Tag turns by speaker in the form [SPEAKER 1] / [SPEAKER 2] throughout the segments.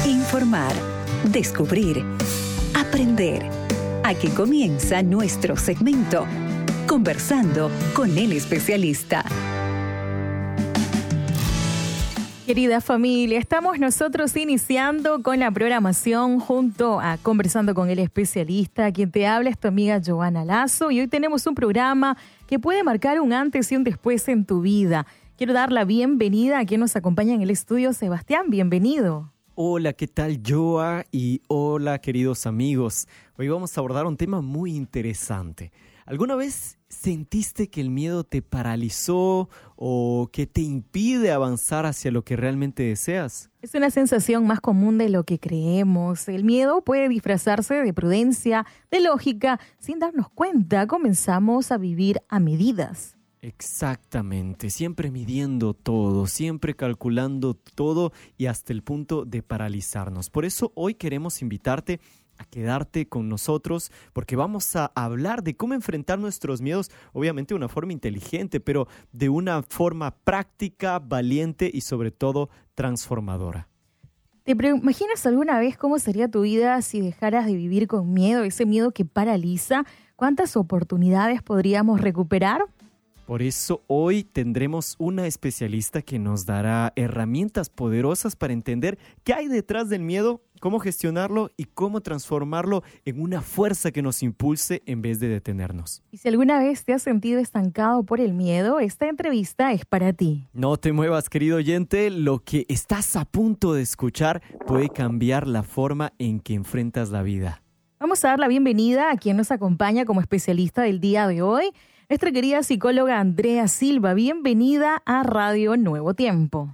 [SPEAKER 1] Informar, descubrir, aprender. Aquí comienza nuestro segmento, Conversando con el especialista.
[SPEAKER 2] Querida familia, estamos nosotros iniciando con la programación junto a Conversando con el especialista. Quien te habla es tu amiga Joana Lazo y hoy tenemos un programa que puede marcar un antes y un después en tu vida. Quiero dar la bienvenida a quien nos acompaña en el estudio, Sebastián. Bienvenido.
[SPEAKER 3] Hola, ¿qué tal, Joa? Y hola, queridos amigos. Hoy vamos a abordar un tema muy interesante. ¿Alguna vez sentiste que el miedo te paralizó o que te impide avanzar hacia lo que realmente deseas?
[SPEAKER 2] Es una sensación más común de lo que creemos. El miedo puede disfrazarse de prudencia, de lógica. Sin darnos cuenta, comenzamos a vivir a medidas.
[SPEAKER 3] Exactamente, siempre midiendo todo, siempre calculando todo y hasta el punto de paralizarnos. Por eso hoy queremos invitarte a quedarte con nosotros porque vamos a hablar de cómo enfrentar nuestros miedos, obviamente de una forma inteligente, pero de una forma práctica, valiente y sobre todo transformadora.
[SPEAKER 2] ¿Te imaginas alguna vez cómo sería tu vida si dejaras de vivir con miedo, ese miedo que paraliza? ¿Cuántas oportunidades podríamos recuperar?
[SPEAKER 3] Por eso hoy tendremos una especialista que nos dará herramientas poderosas para entender qué hay detrás del miedo, cómo gestionarlo y cómo transformarlo en una fuerza que nos impulse en vez de detenernos.
[SPEAKER 2] Y si alguna vez te has sentido estancado por el miedo, esta entrevista es para ti.
[SPEAKER 3] No te muevas, querido oyente, lo que estás a punto de escuchar puede cambiar la forma en que enfrentas la vida.
[SPEAKER 2] Vamos a dar la bienvenida a quien nos acompaña como especialista del día de hoy. Nuestra querida psicóloga Andrea Silva, bienvenida a Radio Nuevo Tiempo.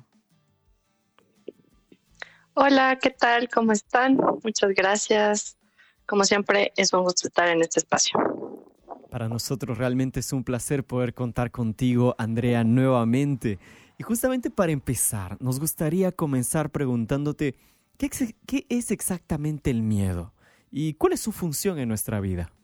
[SPEAKER 4] Hola, ¿qué tal? ¿Cómo están? Muchas gracias. Como siempre, es un gusto estar en este espacio.
[SPEAKER 3] Para nosotros realmente es un placer poder contar contigo, Andrea, nuevamente. Y justamente para empezar, nos gustaría comenzar preguntándote, ¿qué es exactamente el miedo? ¿Y cuál es su función en nuestra vida?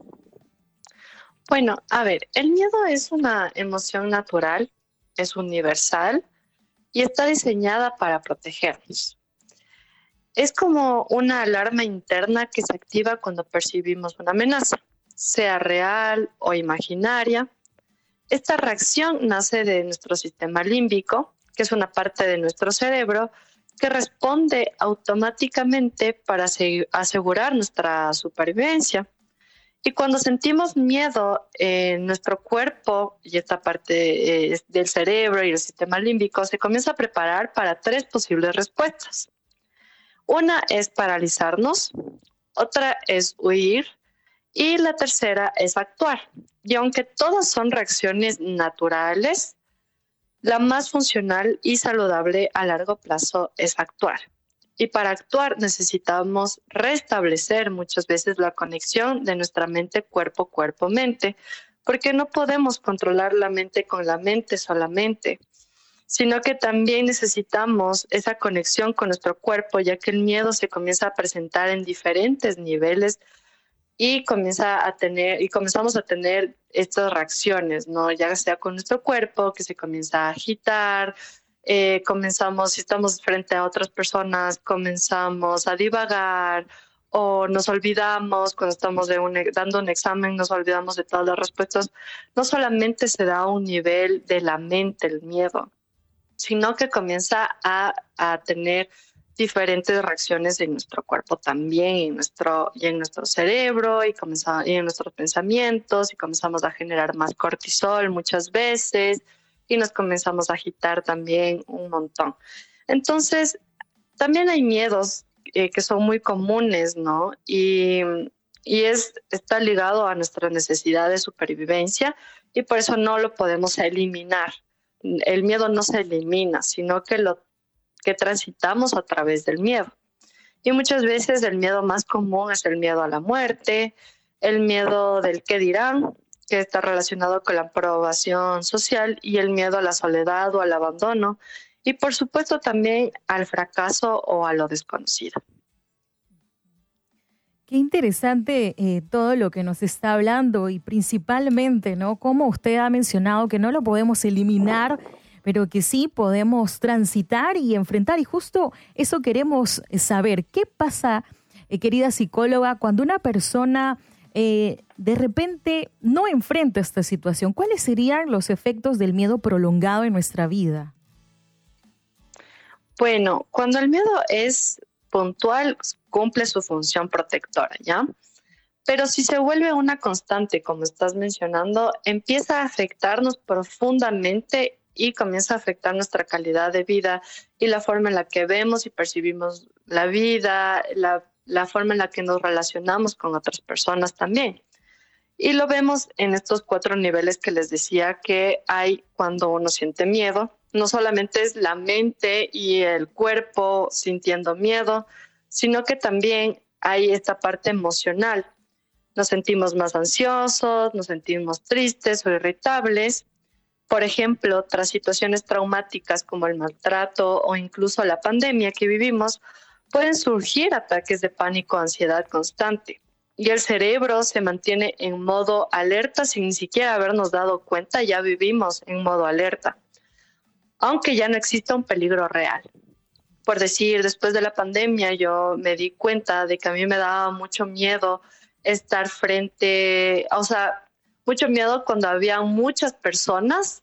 [SPEAKER 4] Bueno, a ver, el miedo es una emoción natural, es universal y está diseñada para protegernos. Es como una alarma interna que se activa cuando percibimos una amenaza, sea real o imaginaria. Esta reacción nace de nuestro sistema límbico, que es una parte de nuestro cerebro que responde automáticamente para asegurar nuestra supervivencia. Y cuando sentimos miedo en nuestro cuerpo y esta parte del cerebro y el sistema límbico se comienza a preparar para tres posibles respuestas. Una es paralizarnos, otra es huir y la tercera es actuar. Y aunque todas son reacciones naturales, la más funcional y saludable a largo plazo es actuar. Y para actuar necesitamos restablecer muchas veces la conexión de nuestra mente cuerpo-cuerpo-mente, porque no podemos controlar la mente con la mente solamente, sino que también necesitamos esa conexión con nuestro cuerpo, ya que el miedo se comienza a presentar en diferentes niveles y comenzamos a tener estas reacciones, ¿no? Ya sea con nuestro cuerpo, que se comienza a agitar. Si estamos frente a otras personas, comenzamos a divagar o nos olvidamos cuando estamos dando un examen, nos olvidamos de todas las respuestas. No solamente se da a un nivel de la mente el miedo, sino que comienza a tener diferentes reacciones en nuestro cuerpo también, y en nuestro cerebro y en nuestros pensamientos, y comenzamos a generar más cortisol muchas veces, y nos comenzamos a agitar también un montón. Entonces, también hay miedos que son muy comunes, ¿no? Y está ligado a nuestra necesidad de supervivencia y por eso no lo podemos eliminar. El miedo no se elimina, sino que transitamos a través del miedo. Y muchas veces el miedo más común es el miedo a la muerte, el miedo del qué dirán, que está relacionado con la aprobación social, y el miedo a la soledad o al abandono, y por supuesto también al fracaso o a lo desconocido.
[SPEAKER 2] Qué interesante todo lo que nos está hablando y principalmente, ¿no? Como usted ha mencionado que no lo podemos eliminar, pero que sí podemos transitar y enfrentar. Y justo eso queremos saber. ¿Qué pasa, querida psicóloga, cuando una persona de repente no enfrenta esta situación? ¿Cuáles serían los efectos del miedo prolongado en nuestra vida?
[SPEAKER 4] Bueno, cuando el miedo es puntual, cumple su función protectora, ¿ya? Pero si se vuelve una constante, como estás mencionando, empieza a afectarnos profundamente y comienza a afectar nuestra calidad de vida y la forma en la que vemos y percibimos la vida, la forma en la que nos relacionamos con otras personas también. Y lo vemos en estos 4 niveles que les decía que hay cuando uno siente miedo. No solamente es la mente y el cuerpo sintiendo miedo, sino que también hay esta parte emocional. Nos sentimos más ansiosos, nos sentimos tristes o irritables. Por ejemplo, tras situaciones traumáticas como el maltrato o incluso la pandemia que vivimos, pueden surgir ataques de pánico o ansiedad constante. Y el cerebro se mantiene en modo alerta sin ni siquiera habernos dado cuenta, ya vivimos en modo alerta, aunque ya no exista un peligro real. Por decir, después de la pandemia yo me di cuenta de que a mí me daba mucho miedo estar mucho miedo cuando había muchas personas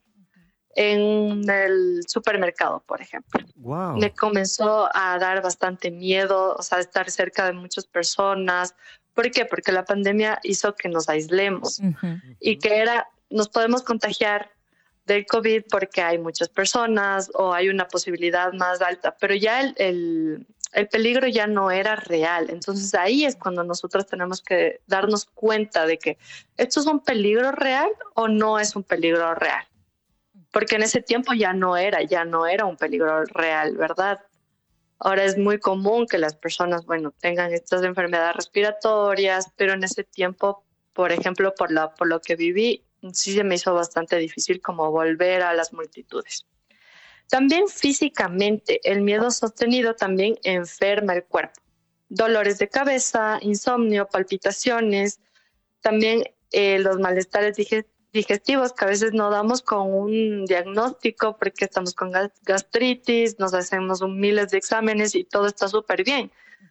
[SPEAKER 4] en el supermercado, por ejemplo.
[SPEAKER 3] Wow.
[SPEAKER 4] Me comenzó a dar bastante miedo, estar cerca de muchas personas. ¿Por qué? Porque la pandemia hizo que nos aislemos y que nos podemos contagiar del COVID porque hay muchas personas o hay una posibilidad más alta, pero ya el peligro ya no era real. Entonces ahí es cuando nosotros tenemos que darnos cuenta de que esto es un peligro real o no es un peligro real. Porque en ese tiempo ya no era un peligro real, ¿verdad? Ahora es muy común que las personas, tengan estas enfermedades respiratorias, pero en ese tiempo, por ejemplo, por lo que viví, sí se me hizo bastante difícil como volver a las multitudes. También físicamente, el miedo sostenido también enferma el cuerpo. Dolores de cabeza, insomnio, palpitaciones, también los malestares digestivos que a veces no damos con un diagnóstico porque estamos con gastritis, nos hacemos miles de exámenes y todo está súper bien,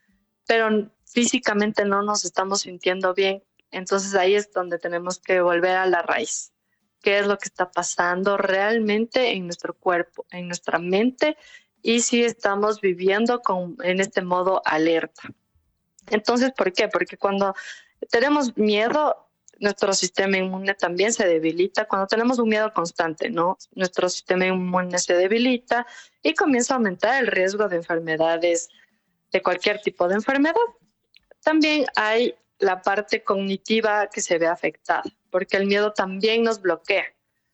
[SPEAKER 4] pero físicamente no nos estamos sintiendo bien. Entonces ahí es donde tenemos que volver a la raíz. ¿Qué es lo que está pasando realmente en nuestro cuerpo, en nuestra mente? Y si estamos viviendo en este modo alerta. Entonces, ¿por qué? Porque cuando tenemos miedo, nuestro sistema inmune también se debilita. Cuando tenemos un miedo constante, ¿no? Nuestro sistema inmune se debilita y comienza a aumentar el riesgo de enfermedades, de cualquier tipo de enfermedad. También hay la parte cognitiva que se ve afectada, porque el miedo también nos bloquea.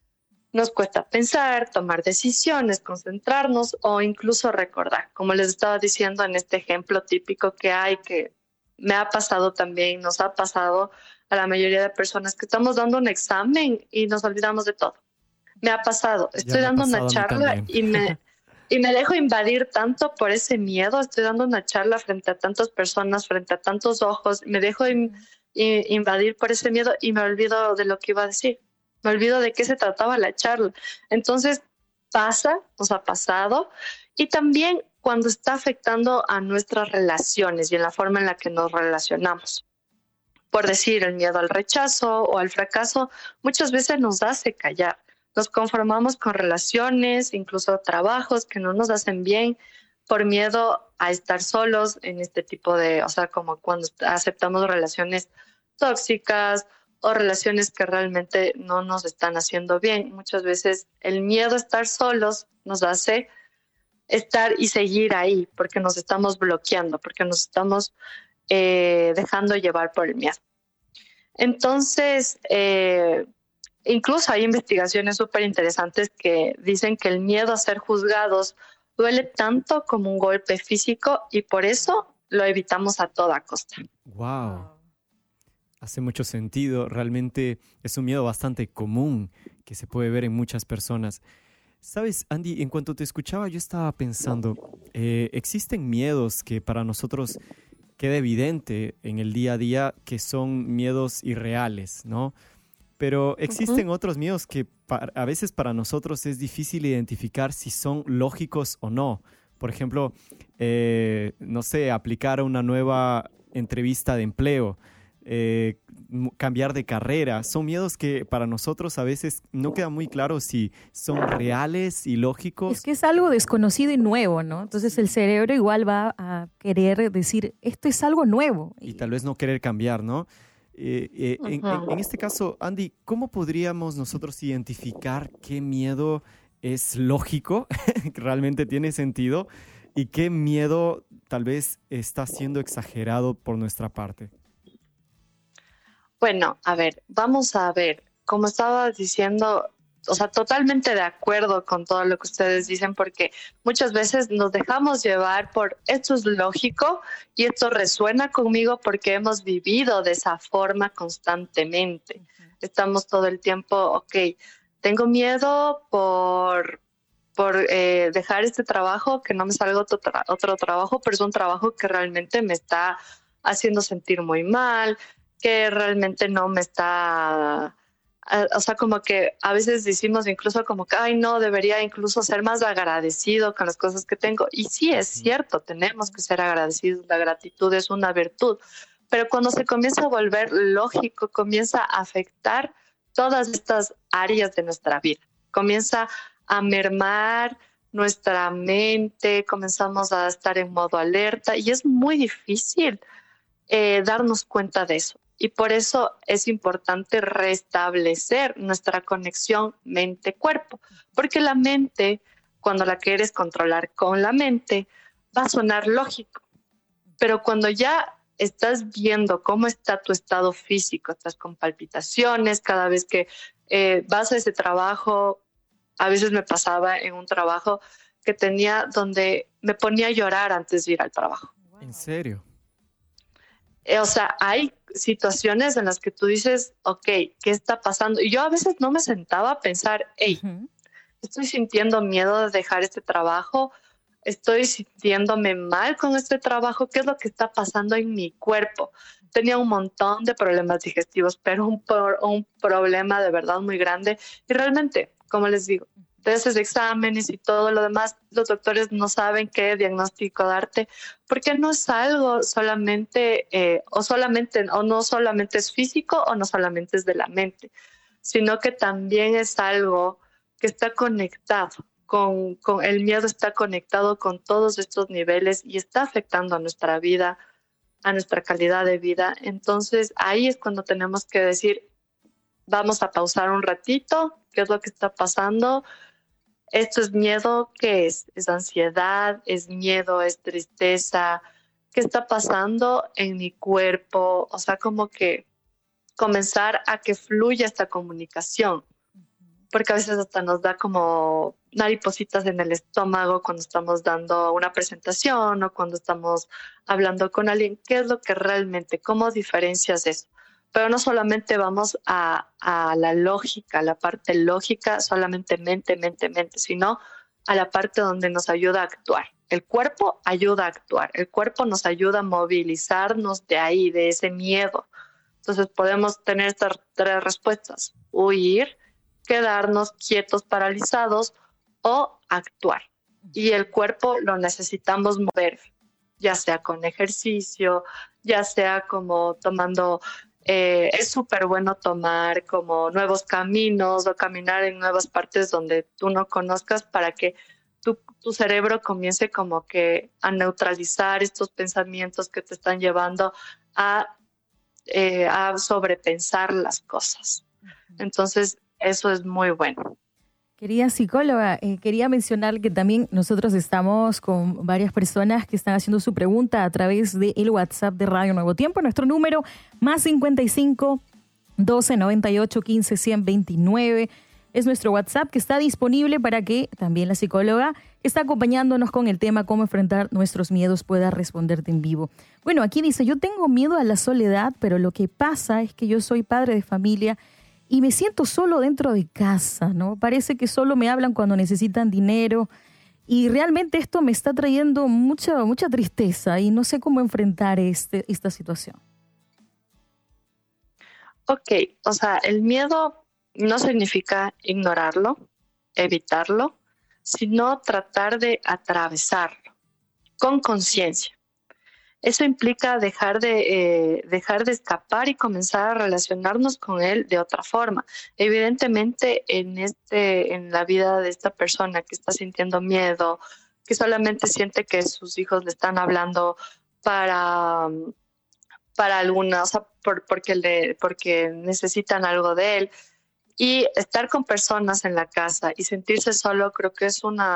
[SPEAKER 4] Nos cuesta pensar, tomar decisiones, concentrarnos o incluso recordar. Como les estaba diciendo en este ejemplo típico que me ha pasado también, nos ha pasado a la mayoría de personas que estamos dando un examen y nos olvidamos de todo. Me ha pasado. Estoy dando una charla y me dejo invadir tanto por ese miedo. Estoy dando una charla frente a tantas personas, frente a tantos ojos. Me dejo invadir por ese miedo y me olvido de lo que iba a decir. Me olvido de qué se trataba la charla. Entonces nos ha pasado. Y también cuando está afectando a nuestras relaciones y en la forma en la que nos relacionamos. Por decir, el miedo al rechazo o al fracaso muchas veces nos hace callar. Nos conformamos con relaciones, incluso trabajos que no nos hacen bien por miedo a estar solos en este tipo como cuando aceptamos relaciones tóxicas o relaciones que realmente no nos están haciendo bien. Muchas veces el miedo a estar solos nos hace estar y seguir ahí porque nos estamos bloqueando, porque nos estamos dejando llevar por el miedo. Entonces, incluso hay investigaciones súper interesantes que dicen que el miedo a ser juzgados duele tanto como un golpe físico y por eso lo evitamos a toda costa.
[SPEAKER 3] Wow. Hace mucho sentido. Realmente es un miedo bastante común que se puede ver en muchas personas. Sabes, Andy, en cuanto te escuchaba, yo estaba pensando, existen miedos que para nosotros queda evidente en el día a día que son miedos irreales, ¿no? Pero existen otros miedos que a veces para nosotros es difícil identificar si son lógicos o no. Por ejemplo, no sé, aplicar una nueva entrevista de empleo, cambiar de carrera. Son miedos que para nosotros a veces no queda muy claro si son reales y lógicos.
[SPEAKER 2] Es que es algo desconocido y nuevo, ¿no? Entonces el cerebro igual va a querer decir, esto es algo nuevo.
[SPEAKER 3] Y tal vez no querer cambiar, ¿no? En este caso, Andy, ¿cómo podríamos nosotros identificar qué miedo es lógico, que realmente tiene sentido, y qué miedo tal vez está siendo exagerado por nuestra parte?
[SPEAKER 4] Bueno, a ver, vamos a ver, como estaba diciendo, o sea, totalmente de acuerdo con todo lo que ustedes dicen, porque muchas veces nos dejamos llevar por esto es lógico y esto resuena conmigo porque hemos vivido de esa forma constantemente. Estamos todo el tiempo, ok, tengo miedo por dejar este trabajo, que no me salga otro trabajo, pero es un trabajo que realmente me está haciendo sentir muy mal, que realmente no me está... O sea, como que a veces decimos incluso como que, ay, no, debería incluso ser más agradecido con las cosas que tengo. Y sí, es cierto, tenemos que ser agradecidos. La gratitud es una virtud. Pero cuando se comienza a volver lógico, comienza a afectar todas estas áreas de nuestra vida. Comienza a mermar nuestra mente, comenzamos a estar en modo alerta y es muy difícil darnos cuenta de eso. Y por eso es importante restablecer nuestra conexión mente-cuerpo, porque la mente, cuando la quieres controlar con la mente, va a sonar lógico. Pero cuando ya estás viendo cómo está tu estado físico, estás con palpitaciones, cada vez que vas a ese trabajo, a veces me pasaba en un trabajo que tenía donde me ponía a llorar antes de ir al trabajo.
[SPEAKER 3] ¿En serio?
[SPEAKER 4] O sea, hay situaciones en las que tú dices, ok, ¿qué está pasando? Y yo a veces no me sentaba a pensar, hey, estoy sintiendo miedo de dejar este trabajo, estoy sintiéndome mal con este trabajo, ¿qué es lo que está pasando en mi cuerpo? Tenía un montón de problemas digestivos, pero un problema de verdad muy grande. Y realmente, como les digo, te haces exámenes y todo lo demás, los doctores no saben qué diagnóstico darte, porque no es algo solamente, o no solamente es físico o no solamente es de la mente, sino que también es algo que está conectado, con el miedo está conectado con todos estos niveles y está afectando a nuestra vida, a nuestra calidad de vida. Entonces ahí es cuando tenemos que decir, vamos a pausar un ratito, ¿qué es lo que está pasando? Esto es miedo, ¿qué es? ¿Es ansiedad? ¿Es miedo? ¿Es tristeza? ¿Qué está pasando en mi cuerpo? O sea, como que comenzar a que fluya esta comunicación. Porque a veces hasta nos da como maripositas en el estómago cuando estamos dando una presentación o cuando estamos hablando con alguien. ¿Qué es lo que realmente? ¿Cómo diferencias eso? Pero no solamente vamos a la lógica, a la parte lógica, solamente mente, sino a la parte donde nos ayuda a actuar. El cuerpo ayuda a actuar, el cuerpo nos ayuda a movilizarnos de ahí, de ese miedo. Entonces podemos tener estas tres respuestas: huir, quedarnos quietos, paralizados o actuar. Y el cuerpo lo necesitamos mover, ya sea con ejercicio, ya sea como tomando... es súper bueno tomar como nuevos caminos o caminar en nuevas partes donde tú no conozcas para que tu cerebro comience como que a neutralizar estos pensamientos que te están llevando a sobrepensar las cosas. Entonces, eso es muy bueno.
[SPEAKER 2] Querida psicóloga, quería mencionar que también nosotros estamos con varias personas que están haciendo su pregunta a través del WhatsApp de Radio Nuevo Tiempo. Nuestro número +55 12 98 15 129 es nuestro WhatsApp que está disponible para que también la psicóloga que está acompañándonos con el tema cómo enfrentar nuestros miedos pueda responderte en vivo. Bueno, aquí dice, yo tengo miedo a la soledad, pero lo que pasa es que yo soy padre de familia y me siento solo dentro de casa, ¿no? Parece que solo me hablan cuando necesitan dinero y realmente esto me está trayendo mucha tristeza y no sé cómo enfrentar esta situación.
[SPEAKER 4] Ok, o sea, el miedo no significa ignorarlo, evitarlo, sino tratar de atravesarlo con conciencia. Eso implica dejar de escapar y comenzar a relacionarnos con él de otra forma. Evidentemente, en la vida de esta persona que está sintiendo miedo, que solamente siente que sus hijos le están hablando para, para alguna, o sea, porque necesitan algo de él. Y estar con personas en la casa y sentirse solo, creo que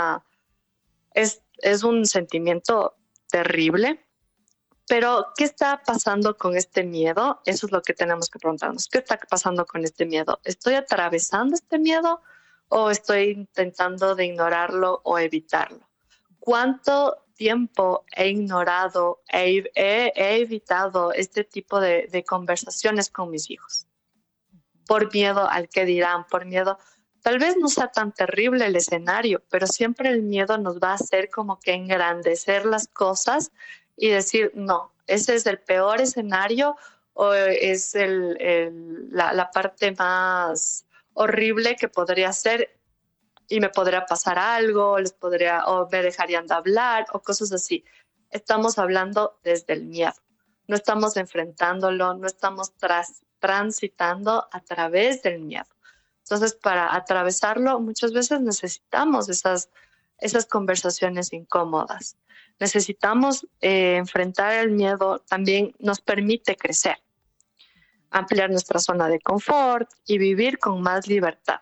[SPEAKER 4] es un sentimiento terrible. Pero, ¿qué está pasando con este miedo? Eso es lo que tenemos que preguntarnos. ¿Qué está pasando con este miedo? ¿Estoy atravesando este miedo o estoy intentando de ignorarlo o evitarlo? ¿Cuánto tiempo he ignorado, he evitado este tipo de conversaciones con mis hijos? Por miedo al que dirán, por miedo. Tal vez no sea tan terrible el escenario, pero siempre el miedo nos va a hacer como que engrandecer las cosas y decir, no, ese es el peor escenario o es la parte más horrible que podría ser y me podría pasar algo, o me dejarían de hablar o cosas así. Estamos hablando desde el miedo, no estamos enfrentándolo, no estamos transitando a través del miedo. Entonces, para atravesarlo, muchas veces necesitamos esas conversaciones incómodas. Necesitamos enfrentar el miedo, también nos permite crecer, ampliar nuestra zona de confort y vivir con más libertad.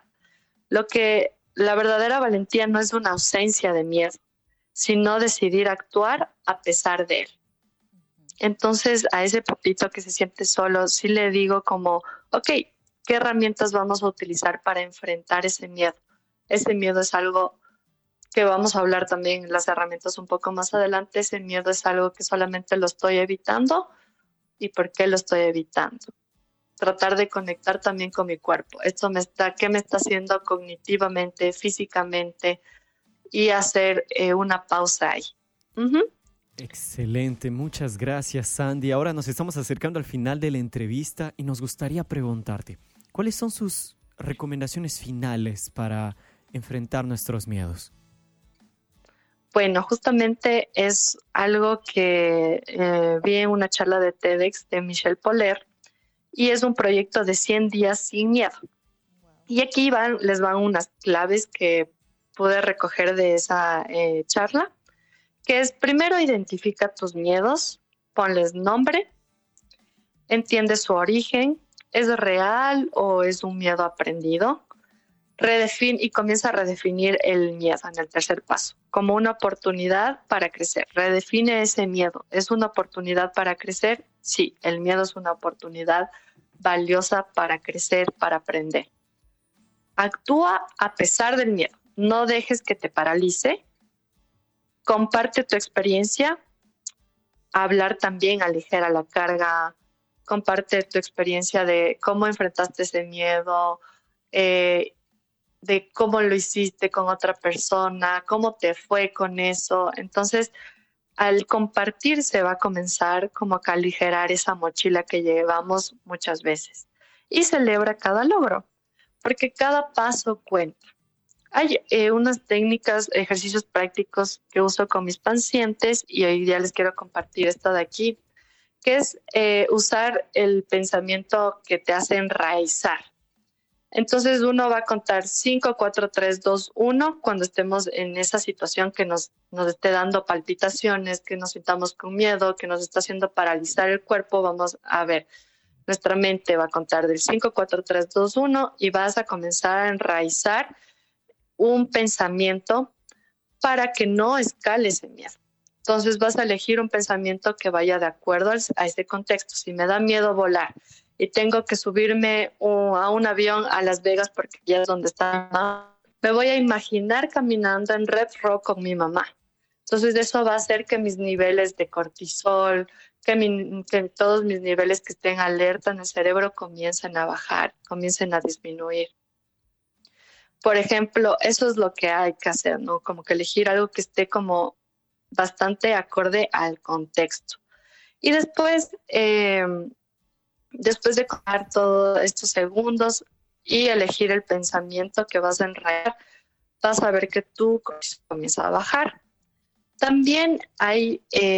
[SPEAKER 4] La verdadera valentía no es una ausencia de miedo, sino decidir actuar a pesar de él. Entonces, a ese papito que se siente solo, sí le digo como, ok, ¿qué herramientas vamos a utilizar para enfrentar ese miedo? Ese miedo es algo que vamos a hablar también en las herramientas un poco más adelante. Ese miedo es algo que solamente lo estoy evitando. ¿Y por qué lo estoy evitando? Tratar de conectar también con mi cuerpo. ¿Qué me está haciendo cognitivamente, físicamente? Y hacer una pausa ahí. Uh-huh.
[SPEAKER 3] Excelente, muchas gracias, Sandy. Ahora nos estamos acercando al final de la entrevista y nos gustaría preguntarte, ¿cuáles son sus recomendaciones finales para enfrentar nuestros miedos?
[SPEAKER 4] Bueno, justamente es algo que vi en una charla de TEDx de Michelle Poler y es un proyecto de 100 días sin miedo. Y aquí les van unas claves que pude recoger de esa charla, que es primero identifica tus miedos, ponles nombre, entiende su origen, ¿es real o es un miedo aprendido? Redefine y comienza a redefinir el miedo en el tercer paso, como una oportunidad para crecer. Redefine ese miedo. ¿Es una oportunidad para crecer? Sí, el miedo es una oportunidad valiosa para crecer, para aprender. Actúa a pesar del miedo. No dejes que te paralice. Comparte tu experiencia. Hablar también aligera la carga. Comparte tu experiencia de cómo enfrentaste ese miedo, de cómo lo hiciste con otra persona, cómo te fue con eso. Entonces, al compartir se va a comenzar como a aligerar esa mochila que llevamos muchas veces. Y celebra cada logro, porque cada paso cuenta. Hay unas técnicas, ejercicios prácticos que uso con mis pacientes y hoy día les quiero compartir esta de aquí, que es usar el pensamiento que te hace enraizar. Entonces uno va a contar 5, 4, 3, 2, 1 cuando estemos en esa situación que nos esté dando palpitaciones, que nos sintamos con miedo, que nos está haciendo paralizar el cuerpo. Vamos a ver, nuestra mente va a contar del 5, 4, 3, 2, 1 y vas a comenzar a enraizar un pensamiento para que no escale ese miedo. Entonces vas a elegir un pensamiento que vaya de acuerdo a ese contexto. Si me da miedo volar y tengo que subirme a un avión a Las Vegas porque ya es donde está mi mamá, me voy a imaginar caminando en Red Rock con mi mamá. Entonces eso va a hacer que mis niveles de cortisol, que todos mis niveles que estén alerta en el cerebro comiencen a bajar, comiencen a disminuir. Por ejemplo, eso es lo que hay que hacer, ¿no? Como que elegir algo que esté como bastante acorde al contexto. Y después Después de contar todos estos segundos y elegir el pensamiento que vas a enrayar, vas a ver que tu cortisol comienza a bajar. También hay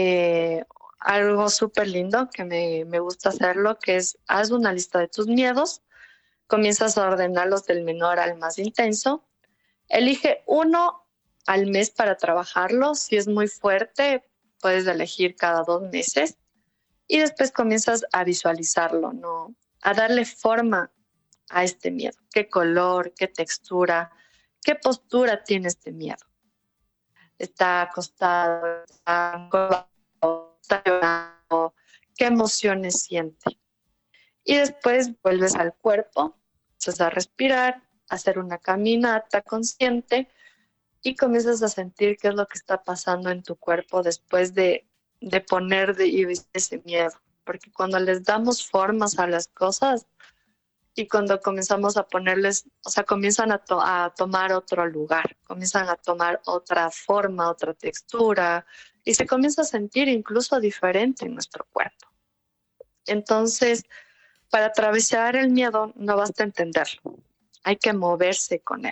[SPEAKER 4] algo súper lindo que me gusta hacerlo, que es haz una lista de tus miedos, comienzas a ordenarlos del menor al más intenso, elige uno al mes para trabajarlo. Si es muy fuerte, puedes elegir cada 2 meses y después comienzas a visualizarlo, ¿no? A darle forma a este miedo. ¿Qué color, qué textura, qué postura tiene este miedo? ¿Está acostado, está encorvado, está llorando? ¿Qué emociones siente? Y después vuelves al cuerpo, empiezas a respirar, a hacer una caminata consciente y comienzas a sentir qué es lo que está pasando en tu cuerpo después de poner ese miedo. Porque cuando les damos formas a las cosas y cuando comenzamos a ponerles, o sea, comienzan a tomar otro lugar, comienzan a tomar otra forma, otra textura y se comienza a sentir incluso diferente en nuestro cuerpo. Entonces, para atravesar el miedo no basta entenderlo, hay que moverse con él.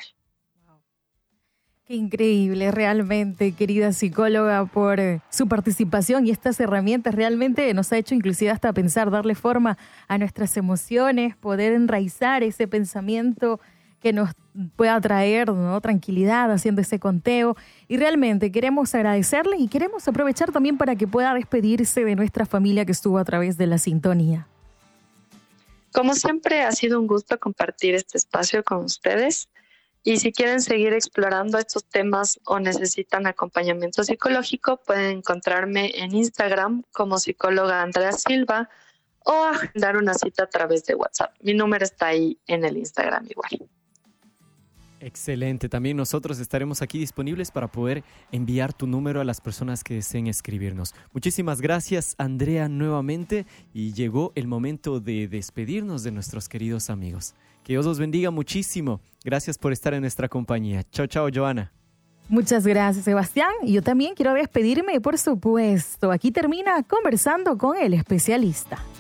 [SPEAKER 2] Qué increíble, realmente, querida psicóloga, por su participación y estas herramientas. Realmente nos ha hecho inclusive hasta pensar, darle forma a nuestras emociones, poder enraizar ese pensamiento que nos pueda traer, ¿no?, tranquilidad haciendo ese conteo. Y realmente queremos agradecerle y queremos aprovechar también para que pueda despedirse de nuestra familia que estuvo a través de la sintonía.
[SPEAKER 4] Como siempre, ha sido un gusto compartir este espacio con ustedes. Y si quieren seguir explorando estos temas o necesitan acompañamiento psicológico, pueden encontrarme en Instagram como psicóloga Andrea Silva o agendar una cita a través de WhatsApp. Mi número está ahí en el Instagram igual.
[SPEAKER 3] Excelente. También nosotros estaremos aquí disponibles para poder enviar tu número a las personas que deseen escribirnos. Muchísimas gracias, Andrea, nuevamente. Y llegó el momento de despedirnos de nuestros queridos amigos. Que Dios los bendiga muchísimo. Gracias por estar en nuestra compañía. Chao, chao, Joana.
[SPEAKER 2] Muchas gracias, Sebastián. Y yo también quiero despedirme, por supuesto. Aquí termina Conversando con el Especialista.